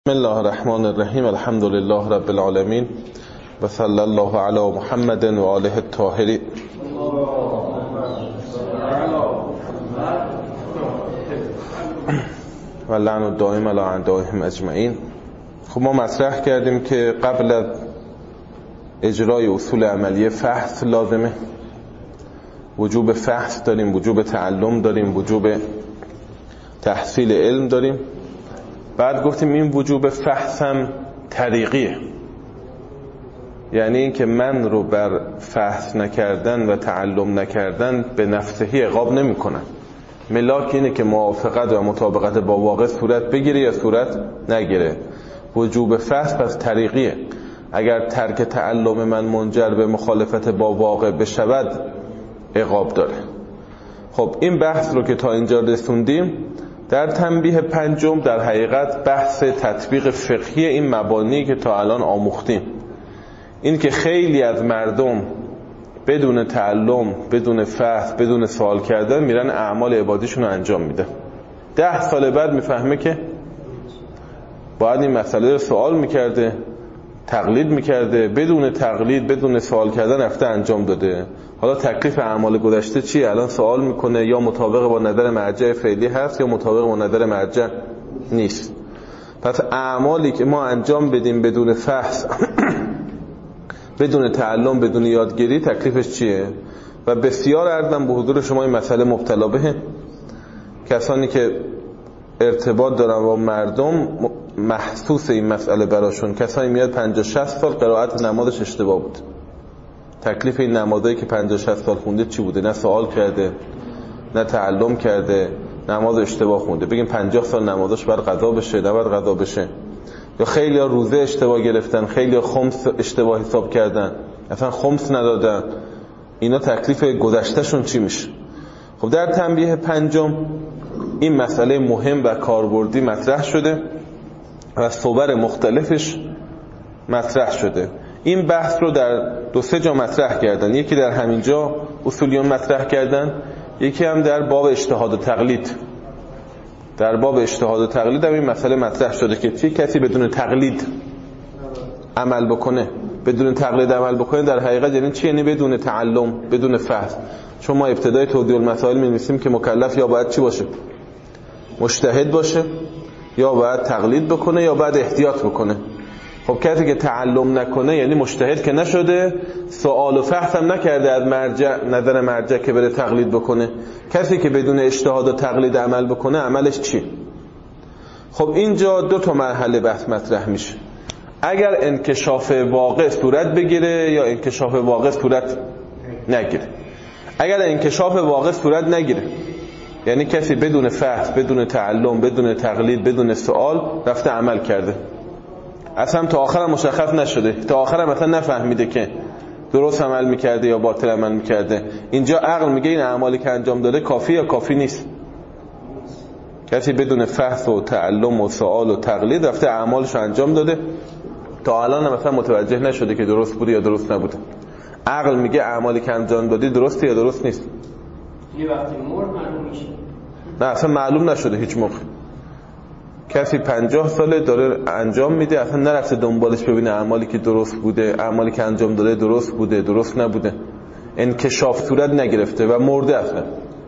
بسم الله الرحمن الرحیم. الحمد لله رب العالمین و صلی الله علی محمد و آله الطاهرین. و لعن الدائم علی اعدائهم اجمعین. خب ما مطرح کردیم که قبل از اجرای اصول عملی فحص لازمه. وجوب فحص داریم، وجوب تعلم داریم، وجوب تحصیل علم داریم. بعد گفتیم این وجوب فحص هم طریقیه، یعنی این که من رو بر فحص نکردن و تعلم نکردن به نفسهی عقاب نمی کنن. ملاک اینه که موافقت و مطابقت با واقع صورت بگیره یا صورت نگیره. وجوب فحص پس طریقیه. اگر ترک تعلم من منجر به مخالفت با واقع بشود عقاب داره. خب این بحث رو که تا اینجا رسوندیم، در تنبیه پنجم در حقیقت بحث تطبیق فقهی این مبانی که تا الان آموختیم. این که خیلی از مردم بدون تعلم، بدون فحص، بدون سوال کردن میرن اعمال عبادیشون رو انجام میده. 10 سال بعد میفهمه که باید این مسئله رو سوال میکرده، تقلید میکرده، بدون تقلید، بدون سوال کردن رفته انجام داده. حالا تکلیف اعمال گذشته چیه؟ الان سوال میکنه، یا مطابق با نظر مرجع فعلی هست یا مطابق با نظر مرجع نیست. پس اعمالی که ما انجام بدیم بدون فحص بدون تعلم، بدون یادگیری، تکلیفش چیه؟ و بسیار عرضم به حضور شما این مسئله مبتلا به کسانی که ارتباط دارن با مردم محسوس این مسئله براشون. کسانی میاد 50-60 سال قرائت نمازش اشتباه بود. تکلیف این نمازایی که 50-60 سال خونده چی بوده؟ نه سوال کرده، نه تعلم کرده، نماز اشتباه خونده. بگیم 50 سال نمازش باید قضا بشه، نباید قضا بشه. یا خیلی ها روزه اشتباه گرفتن، خیلی ها خمس اشتباه حساب کردن، اصلا خمس ندادن. اینا تکلیف گذشتهشون چی میشه؟ خب در تنبیه پنجم این مسئله مهم و کاربردی مطرح شده و صور مختلفش مطرح شده. این بحث رو در 2-3 جا مطرح کردن. یکی در همین جا اصولیون مطرح کردن، یکی هم در باب اجتهاد و تقلید. در باب اجتهاد و تقلید هم این مسئله مطرح شده که کسی بدون تقلید عمل بکنه، بدون تقلید عمل بکنه در حقیقت یعنی چی؟ یعنی بدون تعلم، بدون فحص. چون ما ابتدای توضیح المسائل می‌نویسیم که مکلف یا باید چی باشه؟ مجتهد باشه، یا باید تقلید بکنه، یا باید احتیاط بکنه. خب کسی که تعلم نکنه یعنی مجتهد که نشده، سوال و فحص هم نکرده از مرجع، نظر مرجع که بره تقلید بکنه. کسی که بدون اجتهاد و تقلید عمل بکنه عملش چی؟ خب اینجا 2 مرحله بحث مطرح میشه. اگر انکشاف واقع صورت بگیره یا انکشاف واقع صورت نگیره. اگر انکشاف واقع صورت نگیره یعنی کسی بدون فحص، بدون تعلم، بدون تقلید، بدون سوال رفته عمل کرده، اصلا تا آخر مشخص نشده، تا آخر مثلا نفهمیده که درست عمل میکرده یا باطل عمل میکرده. اینجا عقل میگه این اعمالی که انجام داده کافی یا کافی نیست. کسی بدون فحص و تعلم و سوال و تقلید رفته اعمالش رو انجام داده، تا الان مثلا متوجه نشده که درست بوده یا درست نبوده. عقل میگه اعمالی که انجام دادی درسته یا درست نیست. یه وقتی مرد معلوم میشه. نه اصلا معلوم نشده هیچ موقع. کسی 50 ساله داره انجام میده، اصلا نرفته دنبالش ببینه اعمالی که درست بوده، اعمالی که انجام داده درست بوده، درست نبوده. انکشاف صورت نگرفته و مرده اصلا.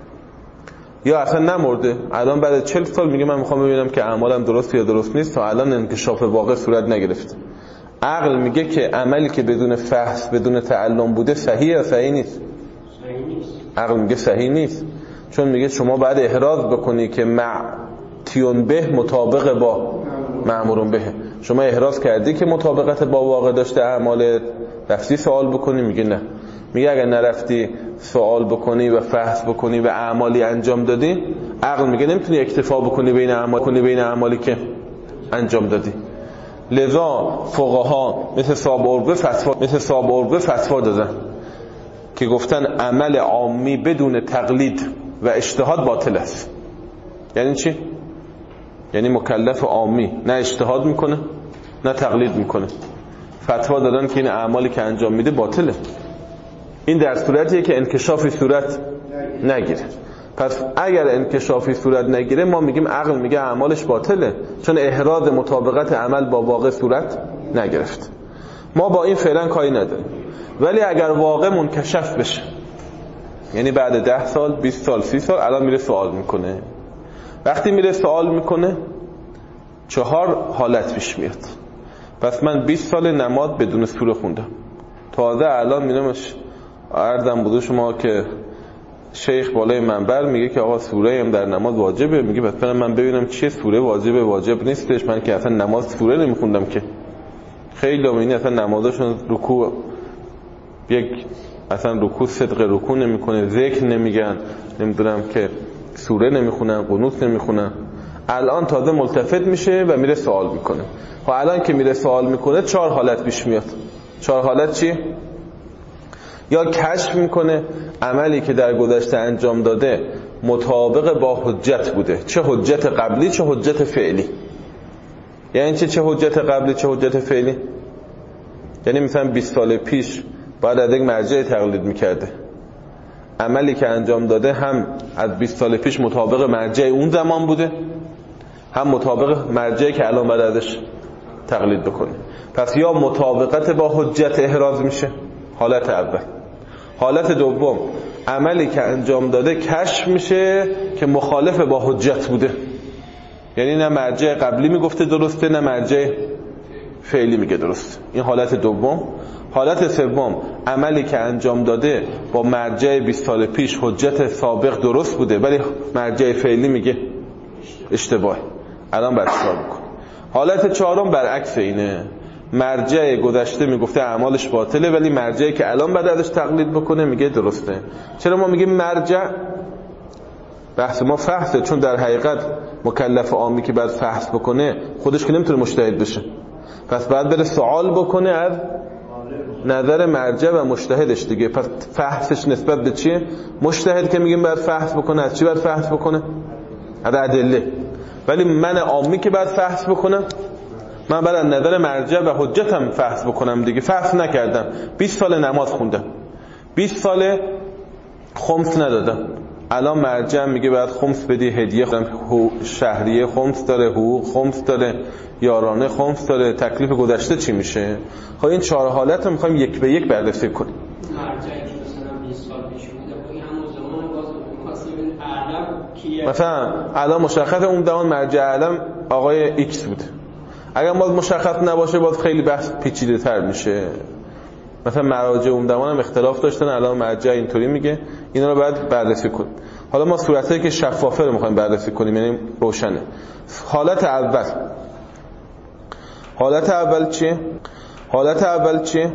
یا اصلا نمرده، الان بعد 40 سال میگه من میخوام ببینم که اعمالم درست یا درست نیست، تا الان انکشاف واقع صورت نگرفته. عقل میگه که عملی که بدون فحص، بدون تعلم بوده صحیح یا صحیح نیست؟ صحیح نیست. عقل میگه صحیح نیست، چون میگه شما باید احراز بکنی که معتیون به مطابق با مأمورون به. شما احراز کردی که مطابقت با واقع داشته اعمالت، رفتی سوال بکنی؟ میگه نه. میگه اگر نرفتی سوال بکنی و فحص بکنی و اعمالی انجام دادی، عقل میگه نمیتونی اکتفا بکنی بین اعمالی که انجام دادی. لذا فقها مثل صاحب عربه فتوا دادن که گفتن عمل عامی بدون تقلید و اجتهاد باطل است. یعنی چی؟ یعنی مکلف عامی نه اجتهاد میکنه نه تقلید میکنه، فتوا دادن که این اعمالی که انجام میده باطله. این در صورتیه که انکشافی صورت نگیره. پس اگر انکشافی صورت نگیره ما میگیم عقل میگه اعمالش باطله، چون احراز مطابقت عمل با واقع صورت نگرفت. ما با این فعلا کاری نداریم. ولی اگر واقع منکشف بشه، یعنی بعد 10 سال 20 سال 30 سال الان میره سوال میکنه، وقتی میره سوال میکنه 4 حالت پیش میاد. پس من 20 سال نماز بدون سوره خوندم، تازه الان میرمش عرضم بوده شما که شیخ بالای منبر میگه که آقا سوره هم در نماز واجبه. میگه پس من ببینم چیه سوره واجبه واجب نیستش، من که اصلا نماز سوره نمیخوندم که. خیلی همینی اصلا نمازشون رکوع اصلا رکوع صدق رکوع نمیکنه، ذکر نمیگن، نمیدونم که سوره نمیخونن، قنوت نمیخونن. الان تازه ملتفت میشه و میره سوال میکنه. خب الان که میره سوال میکنه 4 حالت پیش میاد. 4 حالت چی؟ یا کشف میکنه عملی که در گذشته انجام داده مطابق با حجت بوده، چه حجت قبلی چه حجت فعلی. یعنی چه حجت قبلی چه حجت فعلی؟ یعنی مثلا 20 سال پیش بعد از یک مرجع تقلید میکرده، عملی که انجام داده هم از 20 سال پیش مطابق مرجع اون زمان بوده، هم مطابق مرجعی که الان بعد ازش تقلید بکنه. پس یا مطابقت با حجت احراز میشه، حالت اول. حالت دوم عملی که انجام داده کشف میشه که مخالف با حجت بوده، یعنی نه مرجع قبلی میگفته درسته نه مرجع فعلی میگه درست. این حالت دوم. حالت سوم عملی که انجام داده با مرجع 20 سال پیش حجت سابق درست بوده ولی مرجع فعلی میگه اشتباه، الان باید چیکار بکنه. حالت چهارم برعکس اینه، مرجع گذشته میگفته اعمالش باطله ولی مرجعی که الان بعد ازش تقلید بکنه میگه درسته. چرا ما میگیم مرجع؟ بحث ما فحصه، چون در حقیقت مکلف عامی که بعد فحص بکنه خودش که نمیتونه مجتهد بشه، پس بعد بره سوال بکنه از نظر مرجع و مجتهدش دیگه. پس فحصش نسبت به چیه؟ مجتهد که میگیم بعد فحص بکنه از چی بعد فحص بکنه؟ از ادله. ولی من عامی که بعد فحص بکنم، من بعد از نظر مرجع و حجتم فحص بکنم دیگه. فحص نکردم، 20 سال نماز خوندم، 20 سال خمس ندادم، الان مرجع میگه بعد خمس بدی، هدیه شهریه خمس داره، حقوق خمس داره، یارانه خمس داره، تکلیف گذشته چی میشه؟ خب این 4 حالت رو میخوایم یک به یک بررسی کنیم. مرجعی که مثلا 20 سال پیش بوده با همون زمان باز می‌خواستیم اعلم کیه، مثلا الان مشخص اون زمان مرجع اعلم آقای ایکس بود، اگر باز مشخص نباشه باز خیلی بحث پیچیده تر میشه. مثلا مراجع اون زمان هم اختلاف داشتن، الان مرجع اینطوری میگه، اینا رو باید بررسی کنیم. حالا ما صورتایی که شفافه رو میخوایم بررسی کنیم، یعنی روشنه. حالت اول، حالت اول چیه؟ حالت اول چیه؟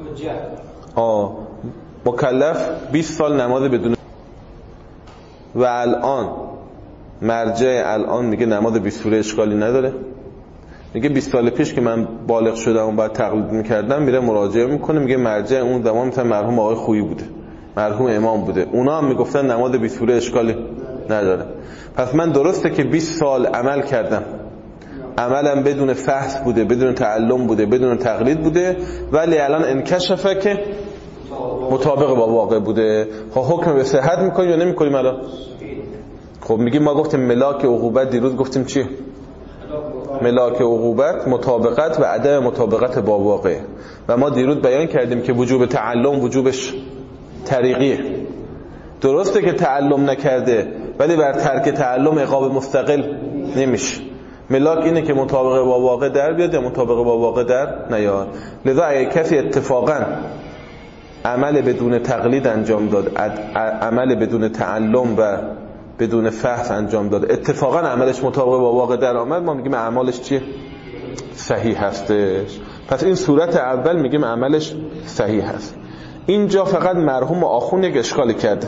مکلف 20 سال نماز بدون و الان مرجع الان میگه نماز 20 سوره اشکالی نداره، میگه 20 سال پیش که من بالغ شدم و بعد تقلید میکردم، میره مراجعه میکنه میگه مرجع اون زمان مثلا مرحوم آقای خویی بوده، مرحوم امام بوده، اونا هم میگفتن نماز 20 سوره اشکالی نداره. پس من درسته که 20 سال عمل کردم، عملم بدون فحص بوده، بدون تعلم بوده، بدون تقلید بوده، ولی الان انکشفه که مطابق با واقع بوده. خب حکم به صحت میکنیم یا نمیکنیم الان؟ خب میگیم ما گفتیم ملاک عقوبت، دیروز گفتیم چی؟ ملاک عقوبت مطابقت و عدم مطابقت با واقع، و ما دیروز بیان کردیم که وجوب تعلم وجوبش طریقیه. درسته که تعلم نکرده ولی بر ترک تعلم عقاب مستقل نمیشه. ملاک اینه که مطابق با واقع در بیاد یا مطابق با واقع در نیاد. لذا اگه کسی اتفاقا عمل بدون تقلید انجام داد، عمل بدون تعلم و بدون فحص انجام داد، اتفاقا عملش مطابق با واقع در آمد، ما میگیم عملش چیه؟ صحیح هستش. پس این صورت اول میگیم عملش صحیح هست. اینجا فقط مرحوم آخون یک اشکالی کرده.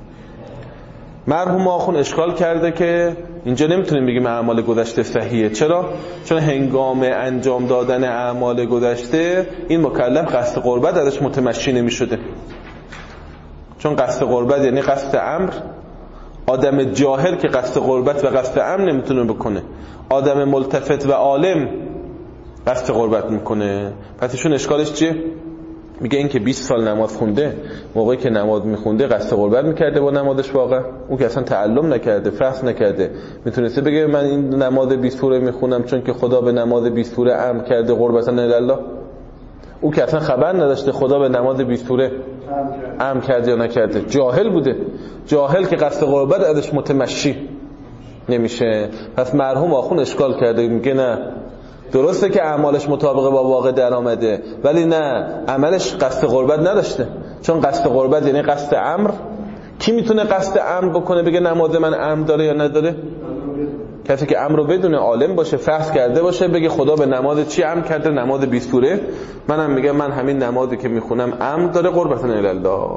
مرحوم آخون اشکال کرده که اینجا نمیتونیم بگیم اعمال گذشته صحیحه. چرا؟ چون هنگام انجام دادن اعمال گذشته این مکلف قصد قربت ازش متمشی نمیشده، چون قصد قربت یعنی قصد امر. آدم جاهل که قصد قربت و قصد امر نمیتونه بکنه، آدم ملتفت و عالم قصد قربت میکنه. پس ایشون اشکالش چیه؟ میگه این که 20 سال نماز خونده، موقعی که نماز میخونده قصد قربت میکرده با نمازش واقعا، اون که اصلا تعلم نکرده، فهم نکرده، میتونسته بگه من این نماز 20 سوره میخونم چون که خدا به نماز 20 سوره امر کرده قربتا الله. او که اصلا خبر نداشته خدا به نماز 20 سوره امر کرده یا نکرده، جاهل بوده. جاهل که قصد قربت ازش متمشی نمیشه. پس مرحوم آخوند اشکال کرده، میگه نه درسته که اعمالش مطابق با واقع در آمده، ولی نه عملش قصد قربت نداشته. چون قصد قربت یعنی قصد امر. کی میتونه قصد امر بکنه بگه نماز من امر داره یا نداره؟ کسی که امر رو بدونه، عالم باشه، فحص کرده باشه، بگه خدا به نماز چی امر کرده، نماز 20 سوره. منم میگم من همین نمازی که میخونم امر داره قربتا الله.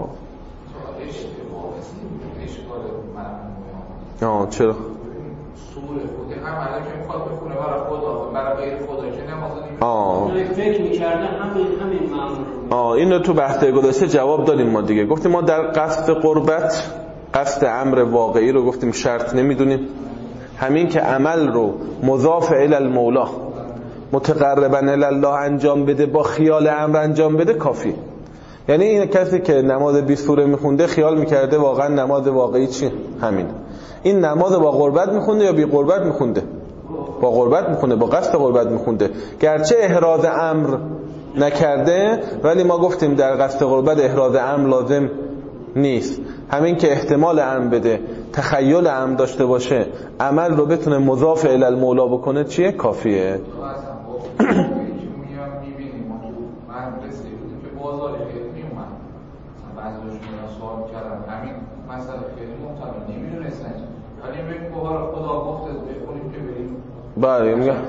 چرا؟ سوره خودی عملی که میخواد بخونه برای خدا، برای غیر خدا که نماز فکر می‌کرده همین معمول. این رو تو بحث گذشته جواب دادیم ما دیگه. گفتیم ما در قصد قربت قصد امر واقعی رو گفتیم شرط نمیدونیم. همین که عمل رو مضاف الی المولا متقربا الی الله انجام بده، با خیال امر انجام بده کافی. یعنی این کسی که نماز 20 سوره میخونده خیال میکرده واقعا نماز واقعی چی؟ همین. این نماز با قربت میخونده یا بی قربت میخونده؟ با قربت میخونده، با قصد قربت میخونده. گرچه احراز امر نکرده، ولی ما گفتیم در قصد قربت احراز امر لازم نیست. همین که احتمال امر بده، تخیل امر داشته باشه، عمل رو بتونه مضاف الی المولا بکنه چیه؟ کافیه. بله میگه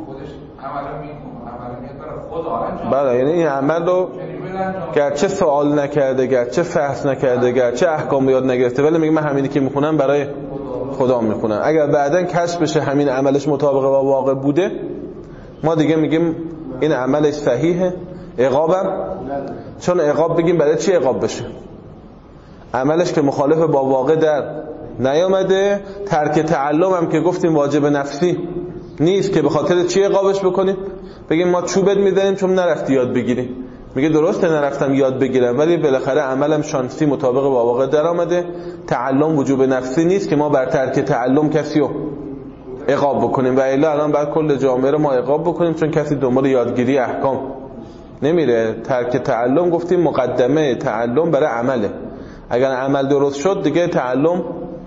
بله، یعنی این عمل رو گرچه سوال نکرده، گرچه فحص نکرده، گرچه احکام یاد نگرفته، ولی میگه من همینی که میخونم برای خدا میخونم. اگر بعداً کشف بشه همین عملش مطابق با واقع بوده، ما دیگه میگیم این عملش صحیحه. عقابم چون عقاب بگیم برای چی عقاب بشه؟ عملش که مخالف با واقع در نیامده. ترک تعلم هم که گفتیم واجب نفسی نیست که به خاطر چی عقابش بکنیم؟ بگیم ما چوبت میزنیم چون نرفتی یاد بگیری. میگه درسته نرفتم یاد بگیرم، ولی بالاخره عملم شانسی مطابق با واقع در آمده. تعلم وجوب نفسی نیست که ما بر ترک تعلم کسی رو عقاب بکنیم، و الا الان بعد کل جامعه رو ما عقاب بکنیم چون کسی دنبال یادگیری احکام نمیره. ترک تعلم گفتیم مقدمه تعلم برای عمله. اگر عمل درست شد دیگه تعلم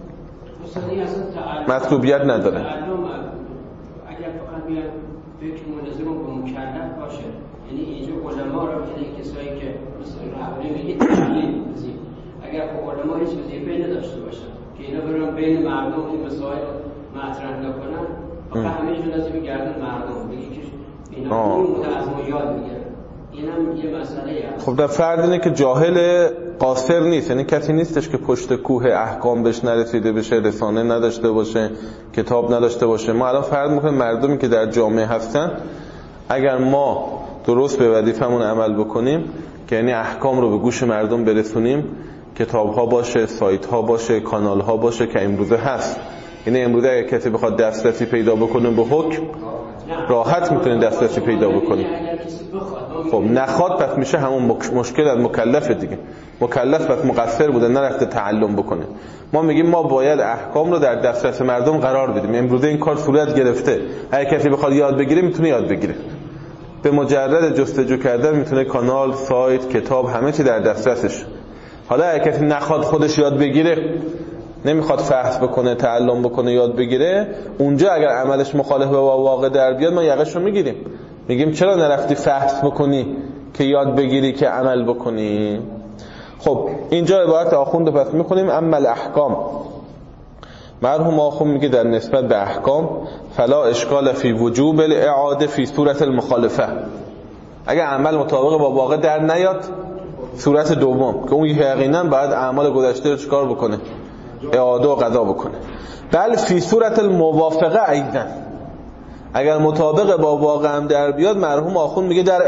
مطلوبیت نداره. اگر فقط بیاد فکر منظم و مکلف باشه، یعنی اینجا علما رو میگه کسایی که مثل رهبری میگه اگر علما هیچ وظیفه‌ای نداشته باشن که اینا برن بین مردم این مسائل مطرح نکنن، فقط همه‌شون لازم بگردن مردم بگی که اینا این از ما یاد میگیرن. اینم یه مسئله. خب در فرد اینه که جاهل قاصر نیست، یعنی کسی نیستش که پشت کوه احکام بهش نرسیده بشه، رسانه نداشته باشه، کتاب نداشته باشه. ما الان فرض میکنیم مردمی که در جامعه هستن، اگر ما درست به وظیفمون عمل بکنیم که یعنی احکام رو به گوش مردم برسونیم، کتاب ها باشه، سایت ها باشه، کانال ها باشه که امروزه هست. یعنی امروزه اگر کسی بخواد دسترسی پیدا بکنه به حکم، راحت میتونه دسترسی پیدا بکنه. خب نخواد پس میشه همون مشکل از مکلف دیگه. مکلف پس مقصر بوده، نرفته تعلم بکنه. ما میگیم ما باید احکام رو در دسترس مردم قرار بدیم. امروزه این کار صورت گرفته. اگه کسی بخواد یاد بگیره میتونه یاد بگیره. به مجرد جستجو کردن میتونه کانال، سایت، کتاب همه چی در دسترسش. حالا اگه کسی نخواد خودش یاد بگیره، نمیخواد فحص بکنه، تعلم بکنه، یاد بگیره، اونجا اگر عملش مخالف با واقع در بیاد ما یقشو میگیریم. میگیم چرا نرفتی فحص بکنی که یاد بگیری که عمل بکنی؟ خب اینجا عبارت آخوند رو پس میخونیم. اما الاحکام، مرحوم آخوند میگه در نسبت به احکام فلا اشکال فی وجوب الاعاده فی صورت المخالفه. اگر عمل مطابق با واقع در نیاد، صورت دوم که اون یقینا باید اعمال گذشته رو چیکار بکنه؟ اعاده و قضا بکنه. بل فی صورت الموافقه ایضا، اگر مطابق با واقع هم در بیاد، مرحوم آخوند میگه در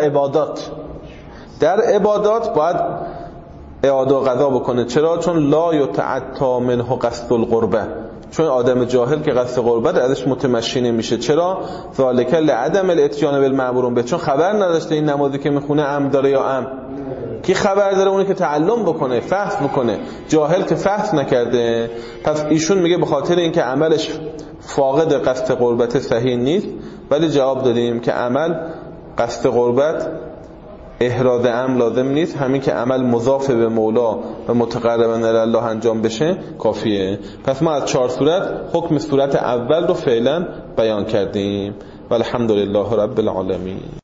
عبادات باید اعاده و قضا بکنه. چرا؟ چون لا یتعطی منه قصد القربه، چون آدم جاهل که قصد قربت ازش متمشی نمیشه. چرا؟ ذالک لعدم الاتیان بالمأمور به، چون خبر نداشته این نمازی که میخونه امر داره یا امر کی خبر داره؟ اونی که تعلم بکنه، فحص بکنه. جاهل که فحص نکرده. پس ایشون میگه به خاطر اینکه عملش فاقد قصد قربت صحیح نیست، ولی جواب دادیم که عمل قصد قربت احراز امر لازم نیست، همین که عمل مضاف به مولا و متقربا الی الله انجام بشه کافیه. پس ما از 4 صورت حکم صورت اول رو فعلا بیان کردیم. والحمدلله رب العالمین.